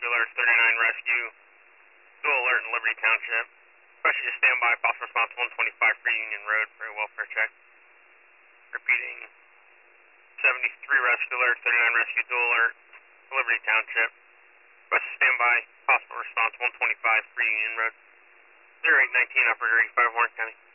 Rescue Alert 39 Rescue. Dual alert in Liberty Township. Request you to stand by. Possible response 125 Free Union Road for a welfare check. Repeating. 73 Rescue Alert 39 Rescue Dual alert. Liberty Township. Request to stand by. Possible response 125 Free Union Road. 0819 Operator 85 Warren County.